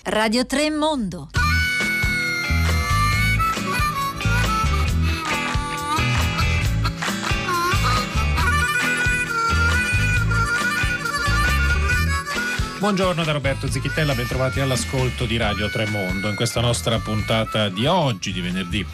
Radio 3 Mondo. Buongiorno da Roberto Zichitella, ben trovati all'ascolto di Radio 3 Mondo. In questa nostra puntata di oggi, di venerdì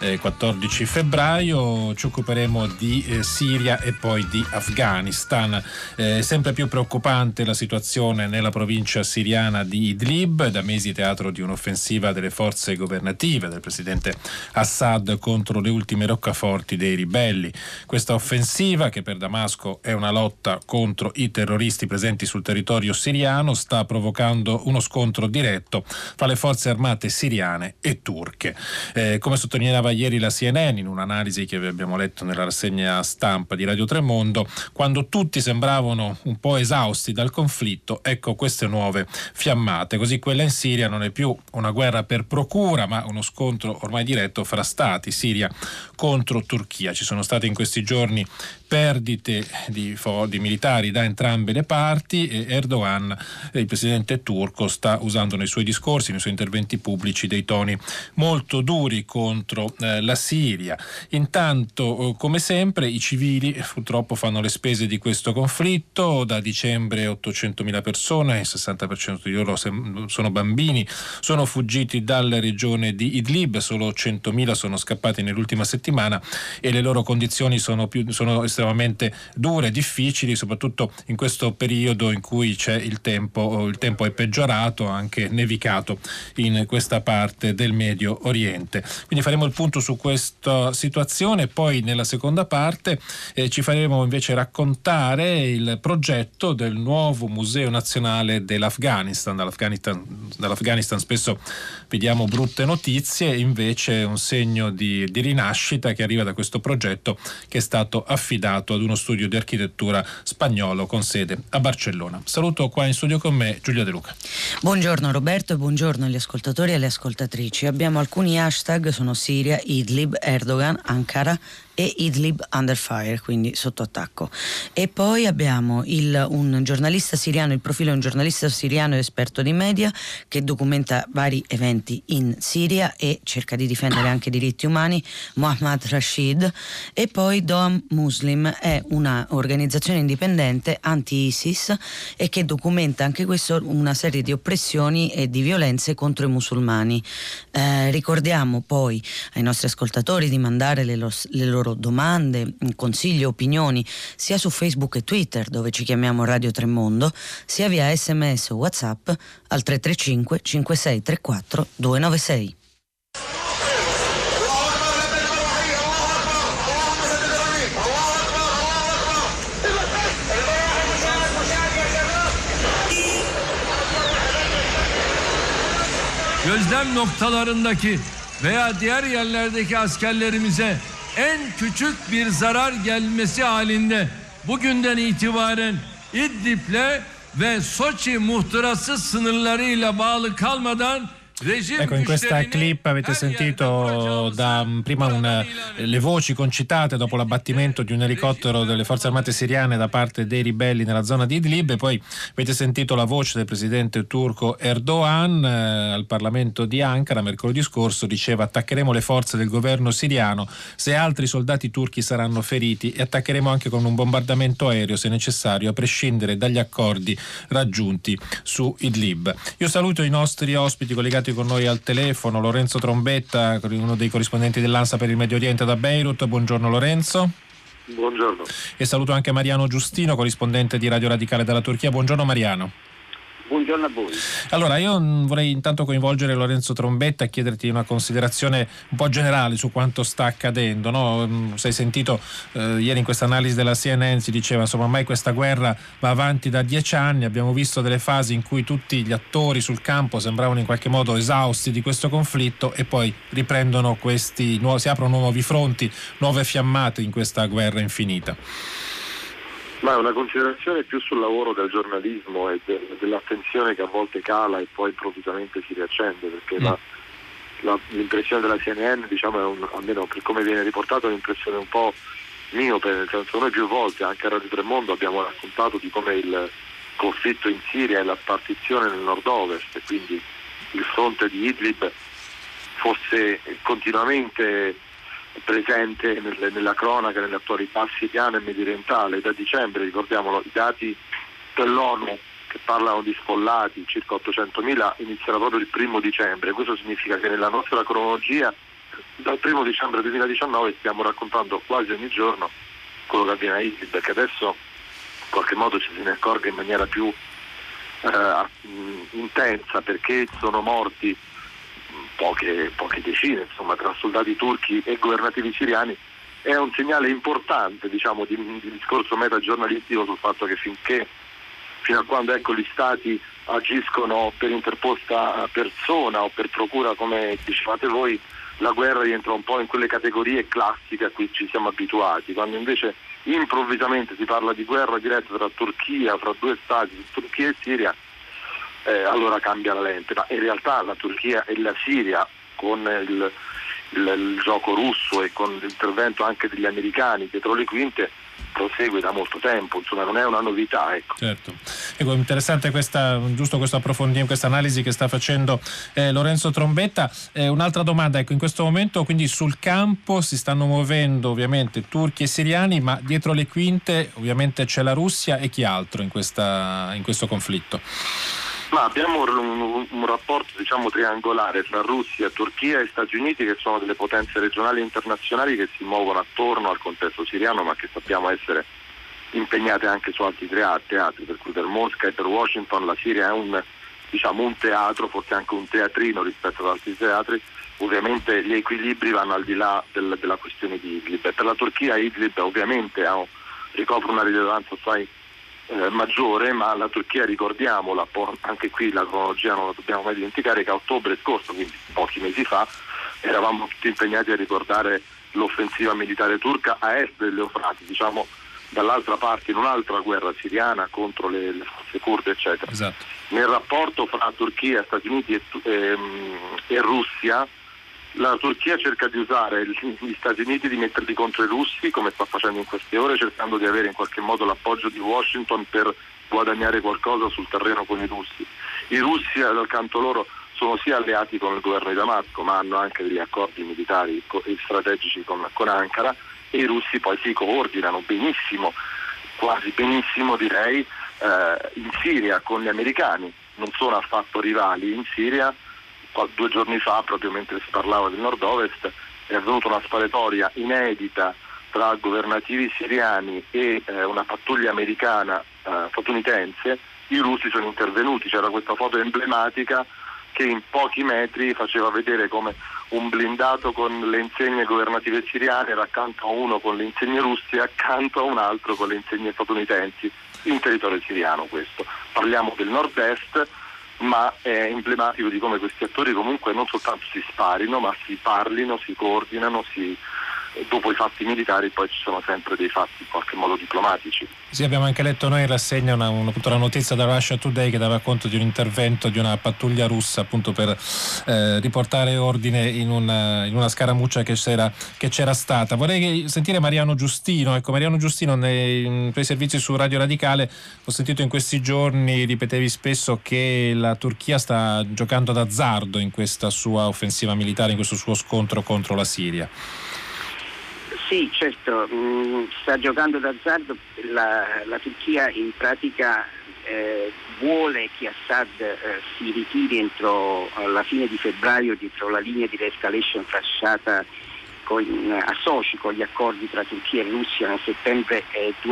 14 febbraio, ci occuperemo di Siria e poi di Afghanistan. Sempre più preoccupante la situazione nella provincia siriana di Idlib, da mesi teatro di un'offensiva delle forze governative del presidente Assad contro le ultime roccaforti dei ribelli. Questa offensiva, che per Damasco è una lotta contro i terroristi presenti sul territorio siriano, sta provocando uno scontro diretto fra le forze armate siriane e turche. Come sottolineava ieri la CNN in un'analisi che abbiamo letto nella rassegna stampa di Radio 3 Mondo, quando tutti sembravano un po' esausti dal conflitto, ecco queste nuove fiammate. Così quella in Siria non è più una guerra per procura, ma uno scontro ormai diretto fra stati, Siria contro Turchia. Ci sono state in questi giorni perdite di militari da entrambe le parti e Erdogan, il presidente turco, sta usando nei suoi discorsi, nei suoi interventi pubblici, dei toni molto duri contro la Siria. Intanto, come sempre, i civili purtroppo fanno le spese di questo conflitto. Da dicembre 800.000 persone, il 60% di loro sono bambini, sono fuggiti dalla regione di Idlib, solo 100.000 sono scappati nell'ultima settimana e le loro condizioni sono estremamente dure, difficili, soprattutto in questo periodo in cui c'è il tempo è peggiorato, anche nevicato in questa parte del Medio Oriente. Quindi faremo il punto su questa situazione, poi nella seconda parte ci faremo invece raccontare il progetto del nuovo Museo Nazionale dell'Afghanistan. Dall'Afghanistan spesso vediamo brutte notizie, invece un segno di rinascita che arriva da questo progetto che è stato affidato ad uno studio di architettura spagnolo con sede a Barcellona. Saluto qua in studio con me Giulia De Luca. Buongiorno Roberto e buongiorno agli ascoltatori e alle ascoltatrici. Abbiamo alcuni hashtag, sono Siria, Idlib, Erdogan, Ankara e Idlib under fire, quindi sotto attacco. E poi abbiamo un giornalista siriano, il profilo è un giornalista siriano esperto di media che documenta vari eventi in Siria e cerca di difendere anche i diritti umani, Mohammad Rashid. E poi Doam Muslim è una organizzazione indipendente anti-ISIS e che documenta anche questo una serie di oppressioni e di violenze contro i musulmani. Ricordiamo poi ai nostri ascoltatori di mandare le loro domande, consigli, opinioni sia su Facebook e Twitter, dove ci chiamiamo Radio 3 Mondo, sia via SMS o WhatsApp al 335 5634 296. Gözlem noktalarındaki veya diğer yerlerdeki askerlerimize en küçük bir zarar gelmesi halinde bugünden itibaren İdlib'le ve Soçi muhtırası sınırlarıyla bağlı kalmadan. Ecco, in questa clip avete sentito prima le voci concitate dopo l'abbattimento di un elicottero delle forze armate siriane da parte dei ribelli nella zona di Idlib, e poi avete sentito la voce del presidente turco Erdogan al Parlamento di Ankara mercoledì scorso. Diceva: attaccheremo le forze del governo siriano se altri soldati turchi saranno feriti e attaccheremo anche con un bombardamento aereo se necessario, a prescindere dagli accordi raggiunti su Idlib. Io saluto i nostri ospiti collegati con noi al telefono. Lorenzo Trombetta, uno dei corrispondenti dell'ANSA per il Medio Oriente da Beirut. Buongiorno Lorenzo. Buongiorno. E saluto anche Mariano Giustino, corrispondente di Radio Radicale dalla Turchia. Buongiorno Mariano. Buongiorno a voi. Allora, io vorrei intanto coinvolgere Lorenzo Trombetta e chiederti una considerazione un po' generale su quanto sta accadendo, no? Se hai sentito ieri in questa analisi della CNN si diceva, insomma, ormai questa guerra va avanti da 10 anni, abbiamo visto delle fasi in cui tutti gli attori sul campo sembravano in qualche modo esausti di questo conflitto e poi riprendono si aprono nuovi fronti, nuove fiammate in questa guerra infinita. Ma è una considerazione più sul lavoro del giornalismo e dell'attenzione che a volte cala e poi improvvisamente si riaccende, perché l'impressione della CNN, diciamo, almeno per come viene riportato, è un'impressione un po' miope, nel senso, noi più volte anche a Radio 3 Mondo abbiamo raccontato di come il conflitto in Siria e la partizione nel nord-ovest, e quindi il fronte di Idlib fosse continuamente presente nella cronaca, nelle attualità siriana e mediorientale. Da dicembre, ricordiamolo, i dati dell'ONU che parlano di sfollati, circa 800.000, iniziano proprio il 1° dicembre. Questo significa che nella nostra cronologia dal 1° dicembre 2019 stiamo raccontando quasi ogni giorno quello che avviene a Idlib, che adesso in qualche modo ci se ne accorge in maniera più intensa, perché sono morti poche decine, insomma, tra soldati turchi e governativi siriani. È un segnale importante, diciamo, di discorso metagiornalistico sul fatto che fino a quando gli stati agiscono per interposta persona o per procura, come dicevate voi, la guerra rientra un po' in quelle categorie classiche a cui ci siamo abituati. Quando invece improvvisamente si parla di guerra diretta fra Turchia, fra due stati, Turchia e Siria, allora cambia la lente. Ma in realtà la Turchia e la Siria, con il gioco russo e con l'intervento anche degli americani dietro le quinte, prosegue da molto tempo, insomma non è una novità, ecco. Certo. Ecco, interessante questo approfondimento, questa analisi che sta facendo Lorenzo Trombetta. Un'altra domanda, ecco, in questo momento quindi sul campo si stanno muovendo ovviamente turchi e siriani, ma dietro le quinte ovviamente c'è la Russia e chi altro in questo conflitto? Ma abbiamo un rapporto, diciamo, triangolare tra Russia, Turchia e Stati Uniti, che sono delle potenze regionali e internazionali che si muovono attorno al contesto siriano, ma che sappiamo essere impegnate anche su altri teatri, per cui per Mosca e per Washington la Siria è un teatro, forse anche un teatrino rispetto ad altri teatri. Ovviamente gli equilibri vanno al di là della questione di Idlib. Per la Turchia Idlib ovviamente ricopre una rilevanza assai maggiore, ma la Turchia, ricordiamola, anche qui la cronologia non la dobbiamo mai dimenticare, che a ottobre scorso, quindi pochi mesi fa, eravamo tutti impegnati a ricordare l'offensiva militare turca a est dell'Eufrate, diciamo dall'altra parte, in un'altra guerra siriana contro le forze kurde, eccetera. Esatto. Nel rapporto fra Turchia, Stati Uniti e Russia, la Turchia cerca di usare gli Stati Uniti, di metterli contro i russi, come sta facendo in queste ore, cercando di avere in qualche modo l'appoggio di Washington per guadagnare qualcosa sul terreno con i russi. I russi, dal canto loro, sono sia alleati con il governo di Damasco, ma hanno anche degli accordi militari e strategici con Ankara, e i russi poi si coordinano benissimo, quasi benissimo direi, in Siria con gli americani. Non sono affatto rivali in Siria. 2 giorni fa, proprio mentre si parlava del nord-ovest, è avvenuta una sparatoria inedita tra governativi siriani e una pattuglia americana statunitense. I russi sono intervenuti, c'era questa foto emblematica che in pochi metri faceva vedere come un blindato con le insegne governative siriane era accanto a uno con le insegne russe e accanto a un altro con le insegne statunitensi in territorio siriano. Questo, parliamo del nord-est, ma è emblematico di come questi attori comunque non soltanto si sparino, ma si parlino, si coordinano, dopo i fatti militari poi ci sono sempre dei fatti in qualche modo diplomatici. Sì, abbiamo anche letto noi in rassegna una notizia da Russia Today che dava conto di un intervento di una pattuglia russa appunto per riportare ordine in una scaramuccia che c'era stata. Vorrei sentire Mariano Giustino. Ecco, Mariano Giustino, nei tuoi servizi su Radio Radicale ho sentito in questi giorni, ripetevi spesso che la Turchia sta giocando d'azzardo in questa sua offensiva militare, in questo suo scontro contro la Siria. Sì, certo, sta giocando d'azzardo. La Turchia in pratica vuole che Assad si ritiri entro la fine di febbraio dietro la linea di de-escalation tracciata associ con gli accordi tra Turchia e Russia nel settembre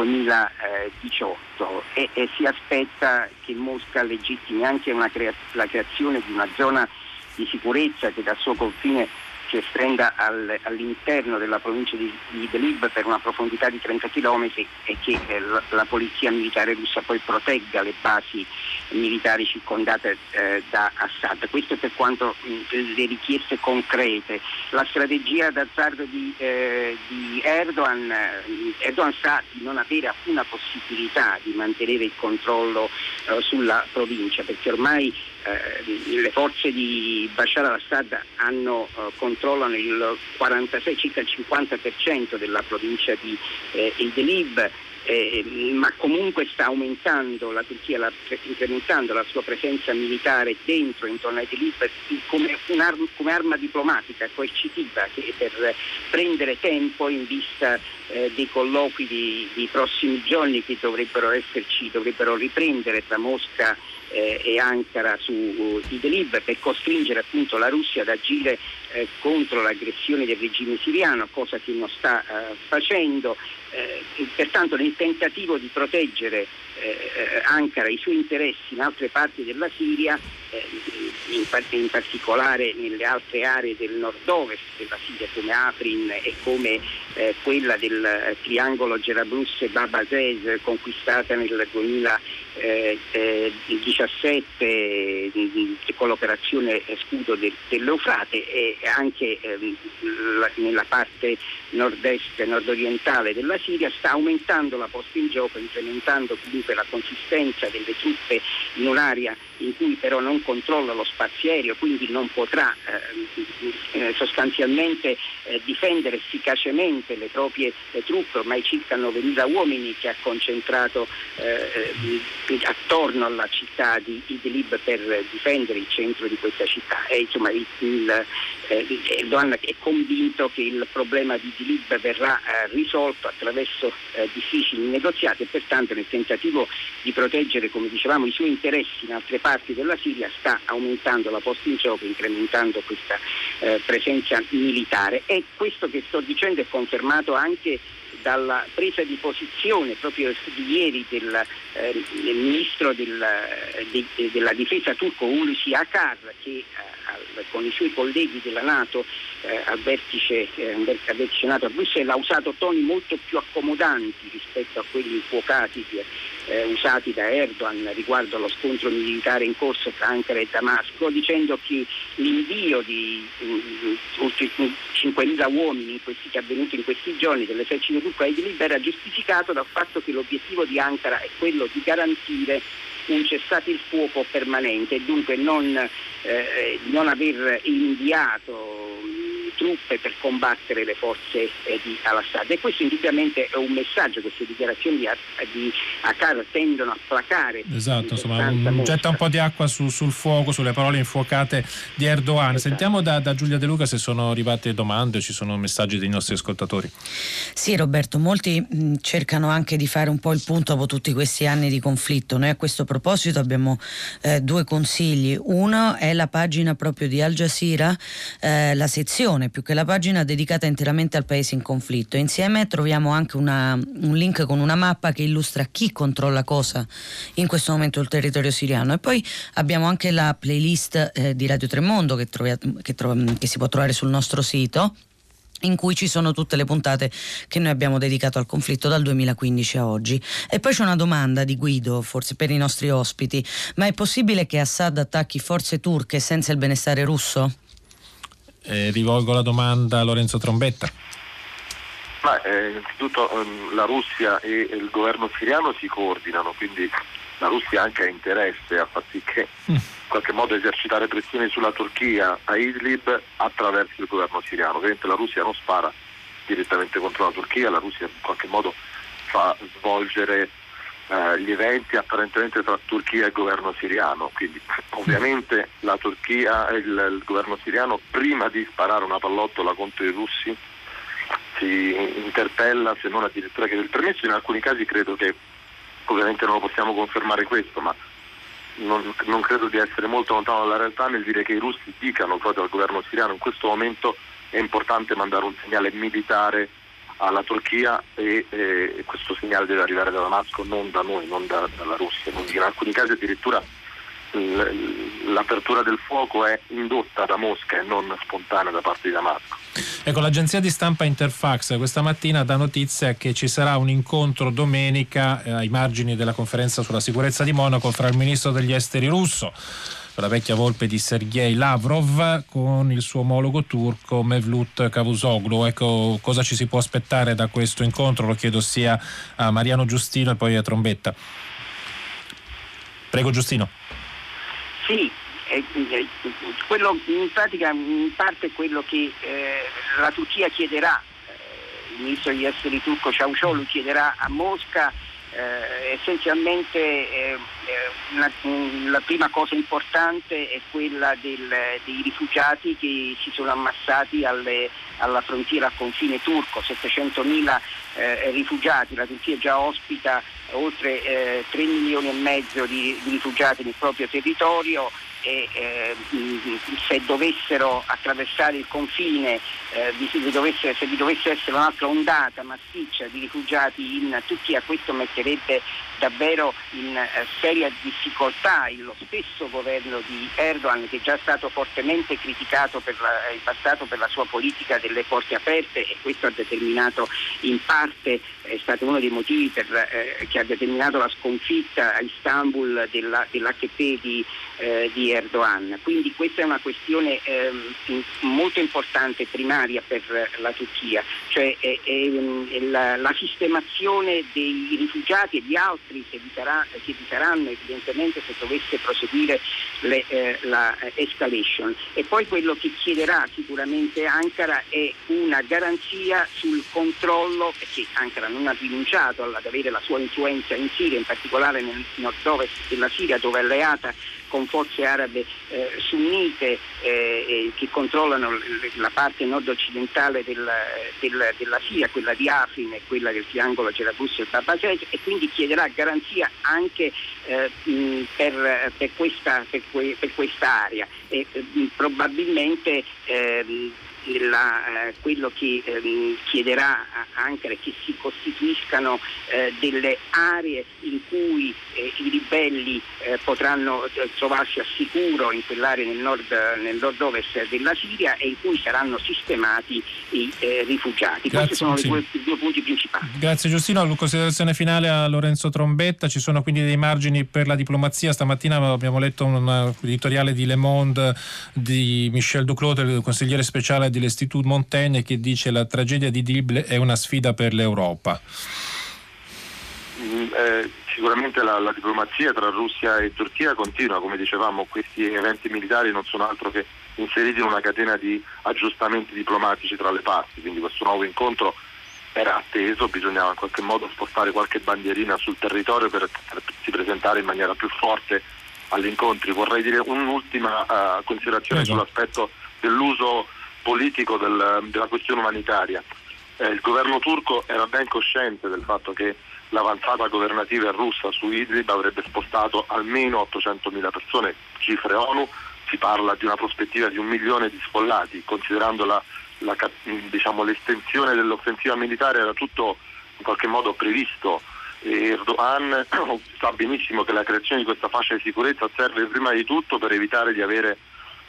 2018 e si aspetta che Mosca legittimi anche la creazione di una zona di sicurezza che dal suo confine si estenda all'interno della provincia di Idlib per una profondità di 30 km e che la polizia militare russa poi protegga le basi militari circondate da Assad. Questo per quanto le richieste concrete. La strategia d'azzardo di Erdogan sa di non avere alcuna possibilità di mantenere il controllo sulla provincia, perché ormai le forze di Bashar al-Assad controllano il 46, circa il 50% della provincia di Idlib. ma comunque sta aumentando la Turchia, incrementando la sua presenza militare intorno a Idlib come arma diplomatica coercitiva per prendere tempo in vista dei colloqui di prossimi giorni che dovrebbero riprendere tra Mosca e Ankara su Idlib, per costringere appunto la Russia ad agire contro l'aggressione del regime siriano, cosa che non sta facendo. Pertanto nel tentativo di proteggere Ankara e i suoi interessi in altre parti della Siria, in particolare nelle altre aree del nord-ovest della Siria come Afrin e come quella del triangolo Gerablus e Bab Aziz, conquistata nel 2017 con l'operazione Scudo dell'Eufrate, e anche nella parte nord-est nord-orientale della Siria sta aumentando la posta in gioco, incrementando comunque la consistenza delle truppe in un'area in cui però non controlla lo spazio aereo, quindi non potrà sostanzialmente difendere efficacemente le proprie truppe, ormai circa 9.000 uomini che ha concentrato attorno alla città di Idlib per difendere il centro di questa città. E insomma Erdogan è convinto che il problema di Idlib verrà risolto attraverso difficili negoziati, e pertanto nel tentativo di proteggere, come dicevamo, i suoi interessi in altre parti della Siria sta aumentando la posta in gioco, incrementando questa presenza militare. E questo che sto dicendo è confermato anche dalla presa di posizione proprio di ieri del ministro della difesa turco Hulusi Akar, che con i suoi colleghi della NATO al vertice NATO a Bruxelles ha usato toni molto più accomodanti rispetto a quelli infuocati usati da Erdogan riguardo allo scontro militare in corso tra Ankara e Damasco, dicendo che l'invio di oltre 5.000 uomini che è avvenuto in questi giorni dell'esercito turco a Idlib era giustificato dal fatto che l'obiettivo di Ankara è quello di garantire un cessate il fuoco permanente e dunque non aver inviato truppe per combattere le forze di al-Assad. E questo indubbiamente è un messaggio, queste dichiarazioni di Akar tendono a placare. Esatto, insomma getta un po' di acqua sul fuoco, sulle parole infuocate di Erdogan. Esatto. Sentiamo da Giulia De Luca se sono arrivate domande, ci sono messaggi dei nostri ascoltatori. Sì, Roberto, molti cercano anche di fare un po' il punto dopo tutti questi anni di conflitto. Noi a questo proposito abbiamo due consigli. Uno è la pagina proprio di Al Jazeera, la sezione più che la pagina dedicata interamente al paese in conflitto. Insieme troviamo anche un link con una mappa che illustra chi controlla cosa in questo momento il territorio siriano. E poi abbiamo anche la playlist di Radio Tremondo che si può trovare sul nostro sito, in cui ci sono tutte le puntate che noi abbiamo dedicato al conflitto dal 2015 a oggi. E poi c'è una domanda di Guido, forse per i nostri ospiti: ma è possibile che Assad attacchi forze turche senza il benestare russo? Rivolgo la domanda a Lorenzo Trombetta. Innanzitutto la Russia e il governo siriano si coordinano, quindi la Russia anche ha interesse a far sì che in qualche modo esercitare pressioni sulla Turchia a Idlib attraverso il governo siriano. Ovviamente la Russia non spara direttamente contro la Turchia, la Russia in qualche modo fa svolgere gli eventi apparentemente tra Turchia e governo siriano, quindi ovviamente la Turchia e il governo siriano, prima di sparare una pallottola contro i russi, si interpella, se non addirittura chiede il permesso. In alcuni casi credo che, ovviamente non lo possiamo confermare questo, ma non credo di essere molto lontano dalla realtà nel dire che i russi dicano proprio al governo siriano: in questo momento è importante mandare un segnale militare alla Turchia e questo segnale deve arrivare da Damasco, non da noi, non dalla Russia. Quindi in alcuni casi addirittura l'apertura del fuoco è indotta da Mosca e non spontanea da parte di Damasco. Ecco, l'agenzia di stampa Interfax questa mattina dà notizia che ci sarà un incontro domenica ai margini della conferenza sulla sicurezza di Monaco fra il ministro degli esteri russo, la vecchia volpe di Sergei Lavrov, con il suo omologo turco Mevlut Cavusoglu. Ecco, cosa ci si può aspettare da questo incontro? Lo chiedo sia a Mariano Giustino e poi a Trombetta. Prego, Giustino. Sì, quello in pratica in parte è quello che la Turchia chiederà il ministro degli esteri turco Çavuşoğlu chiederà a Mosca essenzialmente la prima cosa importante è quella dei rifugiati che si sono ammassati alla frontiera al confine turco, 700.000 rifugiati. La Turchia già ospita oltre 3 milioni e mezzo di rifugiati nel proprio territorio e se dovessero attraversare il confine, se vi dovesse essere un'altra ondata massiccia di rifugiati in Turchia, questo metterebbe davvero in seria difficoltà lo stesso governo di Erdogan, che è già stato fortemente criticato in passato per la sua politica delle porte aperte, e questo ha determinato in parte, è stato uno dei motivi che ha determinato la sconfitta a Istanbul dell'HDP di Erdogan. Quindi questa è una questione molto importante, primaria per la Turchia, cioè la sistemazione dei rifugiati e di altri che vi saranno evidentemente se dovesse proseguire la escalation. E poi quello che chiederà sicuramente Ankara è una garanzia sul controllo, perché Ankara non ha rinunciato ad avere la sua influenza in Siria, in particolare nel nord-ovest della Siria, dove è alleata con forze arabe sunnite che controllano la parte nord-occidentale della Siria, quella di Afrin e quella del triangolo Gerabus e Bab el-Mandeb, e quindi chiederà garanzia anche per questa area e probabilmente quello che chiederà Ankara è che si costituiscano delle aree in cui i ribelli potranno trovarsi a sicuro in quell'area nel nord-ovest della Siria e in cui saranno sistemati i rifugiati. Grazie, questi sono i due punti principali. Grazie Giustino. La considerazione finale a Lorenzo Trombetta. Ci sono quindi dei margini per la diplomazia. Stamattina abbiamo letto un editoriale di Le Monde di Michel Duclos, il consigliere speciale dell'Institut Montaigne, che dice: la tragedia di Idlib è una sfida per l'Europa. Sicuramente la diplomazia tra Russia e Turchia continua, come dicevamo. Questi eventi militari non sono altro che inseriti in una catena di aggiustamenti diplomatici tra le parti, quindi questo nuovo incontro era atteso, bisognava in qualche modo spostare qualche bandierina sul territorio per potersi presentare in maniera più forte agli incontri. Vorrei dire un'ultima considerazione sull'aspetto dell'uso politico della questione umanitaria. Il governo turco era ben cosciente del fatto che l'avanzata governativa russa su Idlib avrebbe spostato almeno 800.000 persone, cifre ONU. Si parla di una prospettiva di 1 milione di sfollati. Considerando l'estensione dell'offensiva militare, era tutto in qualche modo previsto. Erdogan sa benissimo che la creazione di questa fascia di sicurezza serve prima di tutto per evitare di avere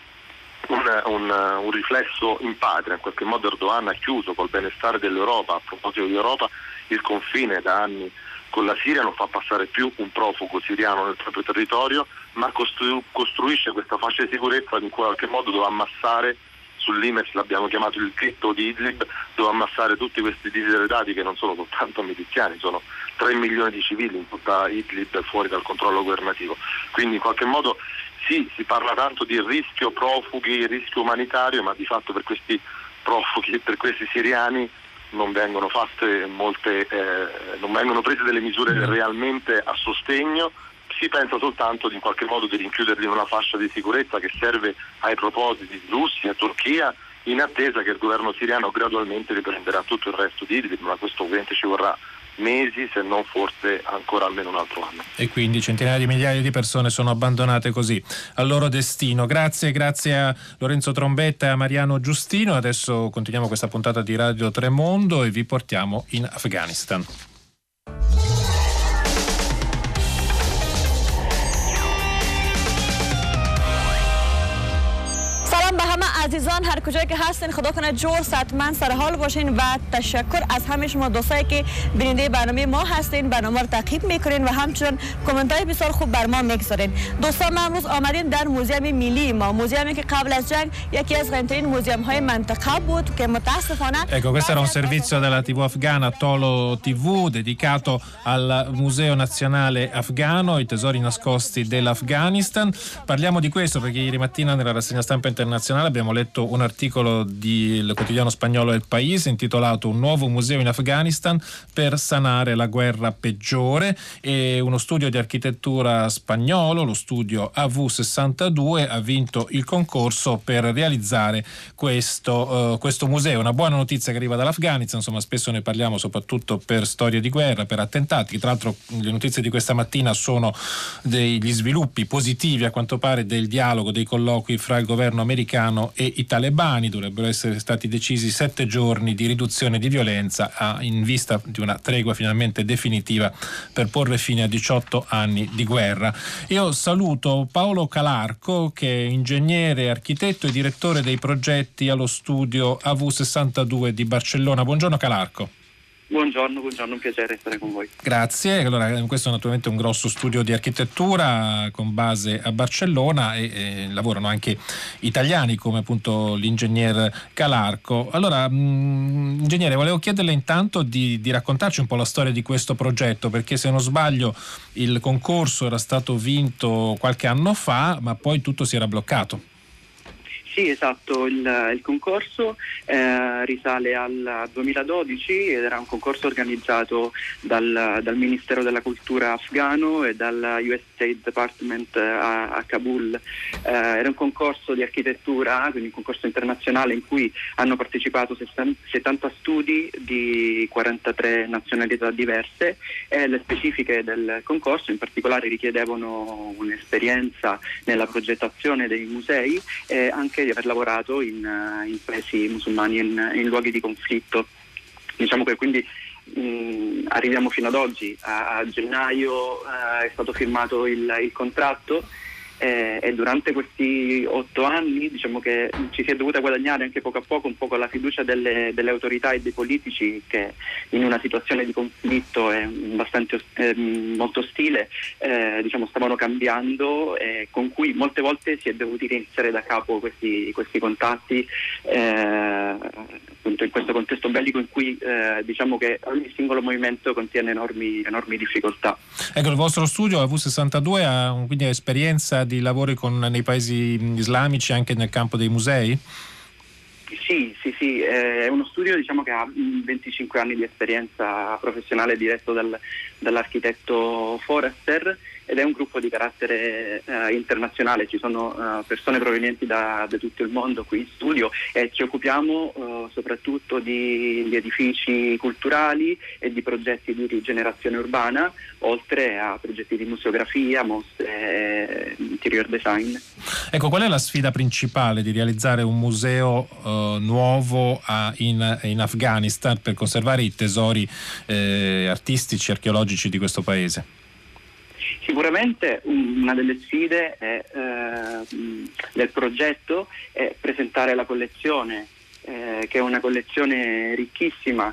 un riflesso in patria. In qualche modo Erdogan ha chiuso col benestare dell'Europa. A proposito di Europa, il confine da anni con la Siria non fa passare più un profugo siriano nel proprio territorio, ma costruisce questa fascia di sicurezza in qualche modo dove ammassare, sull'Imes l'abbiamo chiamato il ghetto di Idlib, dove ammassare tutti questi diseredati che non sono soltanto miliziani, sono 3 milioni di civili in tutta Idlib fuori dal controllo governativo. Quindi in qualche modo sì, si parla tanto di rischio profughi, rischio umanitario, ma di fatto per questi profughi e per questi siriani non vengono fatte non vengono prese delle misure realmente a sostegno. Si pensa soltanto in qualche modo di rinchiuderli in una fascia di sicurezza che serve ai propositi di Russia e Turchia, in attesa che il governo siriano gradualmente riprenderà tutto il resto di Idlib, ma questo ovviamente ci vorrà mesi, se non forse ancora almeno un altro anno. E quindi centinaia di migliaia di persone sono abbandonate così al loro destino. Grazie a Lorenzo Trombetta e a Mariano Giustino. Adesso continuiamo questa puntata di Radio Tremondo e vi portiamo in Afghanistan. به همه عزیزان هر کجایی که هستین خدا کنه جور صحتمند سر حال باشین و تشکر از همه شما دوستایی که بیننده برنامه ما هستین، برنامه رو تعقیب میکنین و همچنین کامنت های بسیار خوب بر ما میگذارین. دوستان ما امروز آمدیم در موزیم ملی ما، موزیمی که قبل از جنگ یکی از قدیمی‌ترین موزیم های منطقه بود که متاسفانه Ecco, questo era un servizio della TV afghana Tolo TV dedicato al Museo Nazionale Afghano, i tesori nascosti dell'Afghanistan. Parliamo di questo perché ieri mattina nella rassegna stampa internazionale abbiamo letto un articolo del quotidiano spagnolo El País intitolato "Un nuovo museo in Afghanistan per sanare la guerra peggiore", e uno studio di architettura spagnolo, lo studio AV62, ha vinto il concorso per realizzare questo museo. Una buona notizia che arriva dall'Afghanistan, insomma spesso ne parliamo soprattutto per storie di guerra, per attentati. Tra l'altro le notizie di questa mattina sono degli sviluppi positivi a quanto pare del dialogo, dei colloqui fra il governo americano e i talebani. Dovrebbero essere stati decisi 7 giorni di riduzione di violenza in vista di una tregua finalmente definitiva per porre fine a 18 anni di guerra. Io saluto Paolo Calarco, che è ingegnere, architetto e direttore dei progetti allo studio AV62 di Barcellona. Buongiorno Calarco. Buongiorno, un piacere essere con voi. Grazie. Allora, questo è naturalmente un grosso studio di architettura con base a Barcellona e lavorano anche italiani come appunto l'ingegner Calarco. Allora, ingegnere, volevo chiederle intanto di raccontarci un po' la storia di questo progetto, perché se non sbaglio il concorso era stato vinto qualche anno fa, ma poi tutto si era bloccato. Sì, esatto, il concorso risale al 2012 ed era un concorso organizzato dal Ministero della Cultura afghano e dal US State Department a Kabul. Era un concorso di architettura, quindi un concorso internazionale in cui hanno partecipato 70 studi di 43 nazionalità diverse, e le specifiche del concorso in particolare richiedevano un'esperienza nella progettazione dei musei e anche di aver lavorato in paesi musulmani, in luoghi di conflitto. Diciamo che quindi arriviamo fino ad oggi, a gennaio è stato firmato il contratto e durante questi 8 anni diciamo che ci si è dovuta guadagnare anche poco a poco un po' con la fiducia delle autorità e dei politici, che in una situazione di conflitto molto ostile diciamo stavano cambiando, con cui molte volte si è dovuti reiniziare da capo questi contatti, appunto in questo contesto bellico in cui diciamo che ogni singolo movimento contiene enormi difficoltà. Ecco, il vostro studio AV62 ha quindi esperienza di lavori nei paesi islamici anche nel campo dei musei? Sì, è uno studio diciamo che ha 25 anni di esperienza professionale diretto dall'architetto Forrester, ed è un gruppo di carattere internazionale. Ci sono persone provenienti da tutto il mondo qui in studio e ci occupiamo soprattutto di edifici culturali e di progetti di rigenerazione urbana, oltre a progetti di museografia, mostre, interior design. Ecco, qual è la sfida principale di realizzare un museo nuovo in Afghanistan per conservare i tesori artistici, archeologici di questo paese? Sicuramente una delle sfide del progetto è presentare la collezione, che è una collezione ricchissima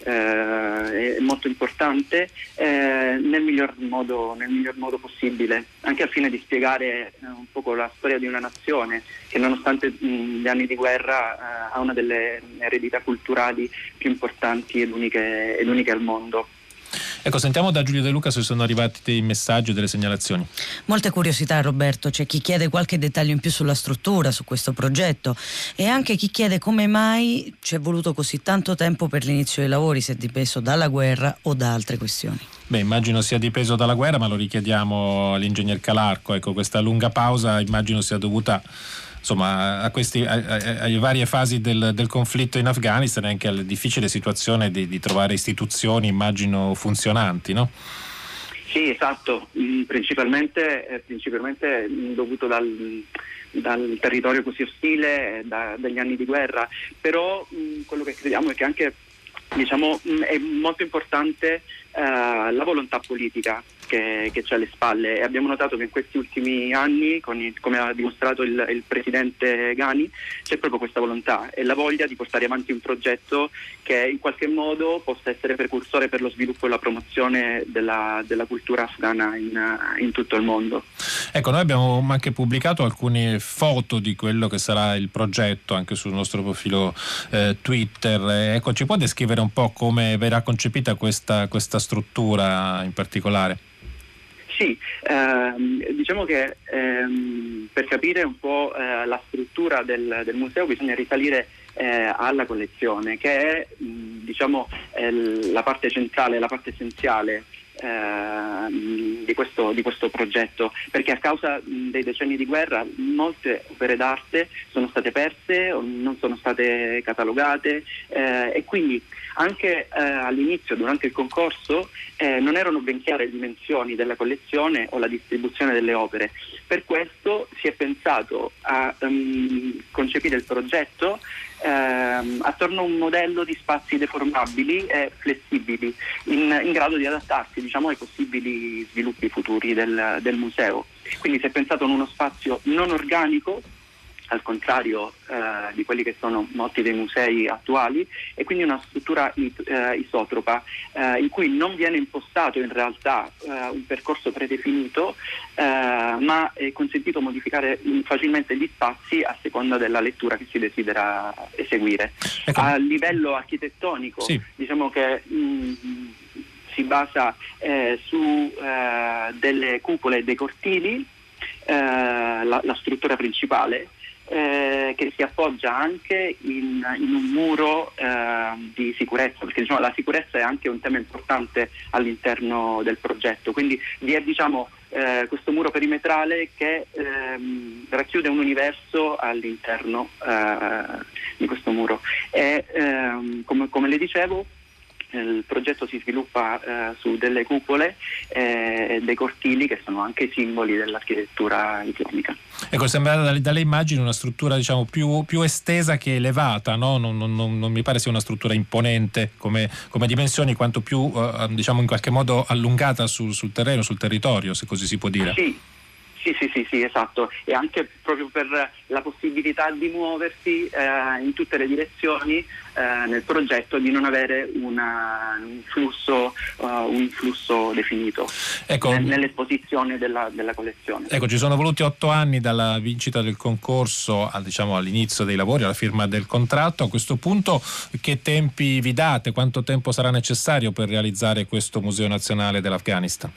e molto importante, nel miglior modo possibile, anche al fine di spiegare un poco la storia di una nazione che nonostante gli anni di guerra ha una delle eredità culturali più importanti ed uniche al mondo. Ecco, sentiamo da Giulio De Luca se sono arrivati dei messaggi o delle segnalazioni. Molte curiosità, Roberto. C'è chi chiede qualche dettaglio in più sulla struttura, su questo progetto, e anche chi chiede come mai ci è voluto così tanto tempo per l'inizio dei lavori, se è dipeso dalla guerra o da altre questioni. Beh, immagino sia dipeso dalla guerra, ma lo richiediamo all'ingegner Calarco. Ecco, questa lunga pausa immagino sia dovuta insomma alle varie fasi del conflitto in Afghanistan e anche alla difficile situazione di trovare istituzioni, immagino, funzionanti, no? Sì, esatto, principalmente dovuto dal territorio così ostile, dagli anni di guerra, però quello che crediamo è che anche è molto importante la volontà politica che c'è alle spalle, e abbiamo notato che in questi ultimi anni, come ha dimostrato il presidente Ghani, c'è proprio questa volontà e la voglia di portare avanti un progetto che in qualche modo possa essere precursore per lo sviluppo e la promozione della cultura afghana in tutto il mondo. Ecco, noi abbiamo anche pubblicato alcune foto di quello che sarà il progetto anche sul nostro profilo Twitter. Ecco, ci può descrivere un po' come verrà concepita questa struttura in particolare? Sì, diciamo che per capire un po' la struttura del museo bisogna risalire alla collezione, che è la parte centrale, la parte essenziale di questo progetto, perché a causa dei decenni di guerra molte opere d'arte sono state perse o non sono state catalogate, e quindi anche all'inizio, durante il concorso, non erano ben chiare le dimensioni della collezione o la distribuzione delle opere. Per questo si è pensato a concepire il progetto attorno a un modello di spazi deformabili e flessibili in grado di adattarsi, diciamo, ai possibili sviluppi futuri del museo. Quindi si è pensato in uno spazio non organico, al contrario di quelli che sono molti dei musei attuali, e quindi una struttura isotropa in cui non viene impostato in realtà un percorso predefinito, ma è consentito modificare facilmente gli spazi a seconda della lettura che si desidera eseguire. Ecco. A livello architettonico, sì, diciamo che si basa su delle cupole e dei cortili, la struttura principale, che si appoggia anche in un muro di sicurezza, perché diciamo, la sicurezza è anche un tema importante all'interno del progetto, quindi vi è questo muro perimetrale che racchiude un universo all'interno di questo muro, e come le dicevo, il progetto si sviluppa su delle cupole e dei cortili che sono anche simboli dell'architettura islamica. Ecco, sembra dalle immagini una struttura, diciamo, più estesa che elevata, no? Non mi pare sia una struttura imponente come dimensioni, quanto più diciamo in qualche modo allungata sul terreno, sul territorio, se così si può dire. Sì, esatto, e anche proprio per la possibilità di muoversi in tutte le direzioni nel progetto, di non avere un flusso definito, ecco, nell'esposizione della collezione. Ecco, ci sono voluti 8 anni dalla vincita del concorso all'inizio dei lavori, alla firma del contratto. A questo punto che tempi vi date? Quanto tempo sarà necessario per realizzare questo Museo Nazionale dell'Afghanistan?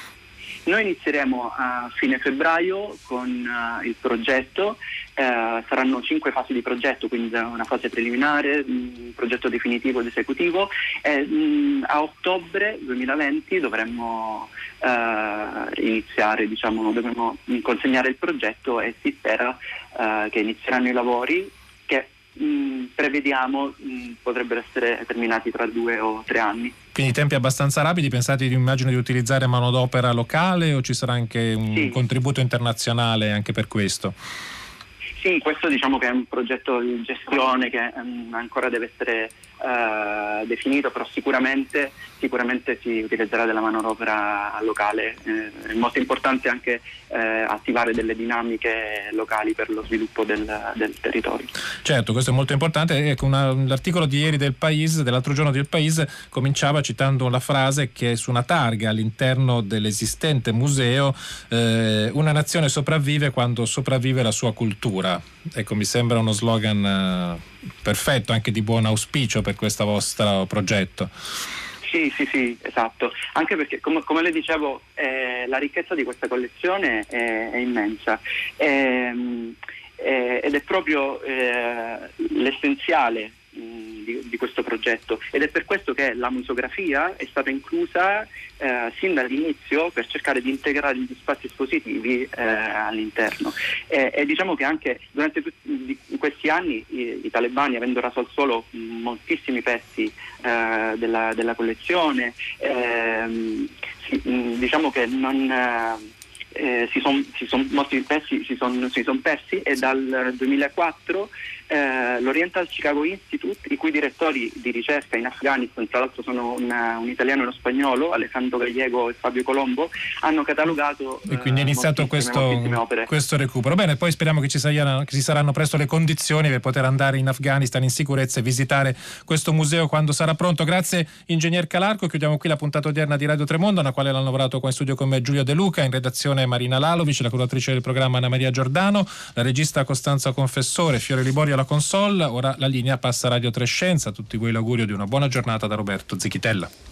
Noi inizieremo a fine febbraio con il progetto, saranno 5 fasi di progetto, quindi una fase preliminare, un progetto definitivo ed esecutivo, e a ottobre 2020 dovremmo iniziare, dovremmo consegnare il progetto, e si spera che inizieranno i lavori che prevediamo potrebbero essere terminati tra 2 o 3 anni. Quindi tempi abbastanza rapidi. Pensate, immagino, di utilizzare manodopera locale, o ci sarà anche un contributo internazionale anche per questo? Sì, questo diciamo che è un progetto di gestione che ancora deve essere definito, però sicuramente si utilizzerà della manodopera locale. È molto importante anche attivare delle dinamiche locali per lo sviluppo del territorio. Certo, questo è molto importante. Ecco, l'articolo di ieri dell'altro giorno del Paese, cominciava citando la frase che su una targa all'interno dell'esistente museo: una nazione sopravvive quando sopravvive la sua cultura. Ecco, mi sembra uno slogan perfetto, anche di buon auspicio per questo vostro progetto. Sì, esatto, anche perché come le dicevo, la ricchezza di questa collezione è immensa, ed è proprio l'essenziale di questo progetto, ed è per questo che la museografia è stata inclusa sin dall'inizio, per cercare di integrare gli spazi espositivi all'interno, e diciamo che anche durante tutti questi anni i talebani, avendo raso al suolo moltissimi pezzi della collezione, diciamo che molti pezzi si sono persi, e dal 2004 l'Oriental Chicago Institute, i cui direttori di ricerca in Afghanistan, tra l'altro sono un italiano e uno spagnolo, Alessandro Gallego e Fabio Colombo, hanno catalogato e quindi è iniziato questo recupero. Bene, poi speriamo che ci saranno presto le condizioni per poter andare in Afghanistan in sicurezza e visitare questo museo quando sarà pronto. Grazie ingegner Calarco. Chiudiamo qui la puntata odierna di Radio Tremondo, alla quale hanno lavorato qua in studio con me Giulio De Luca, in redazione Marina Lalovic, la curatrice del programma Anna Maria Giordano, la regista Costanza Confessore, Fiore Liborio alla console. Ora la linea passa a Radio Trescenza. A tutti voi l'augurio di una buona giornata da Roberto Zichitella.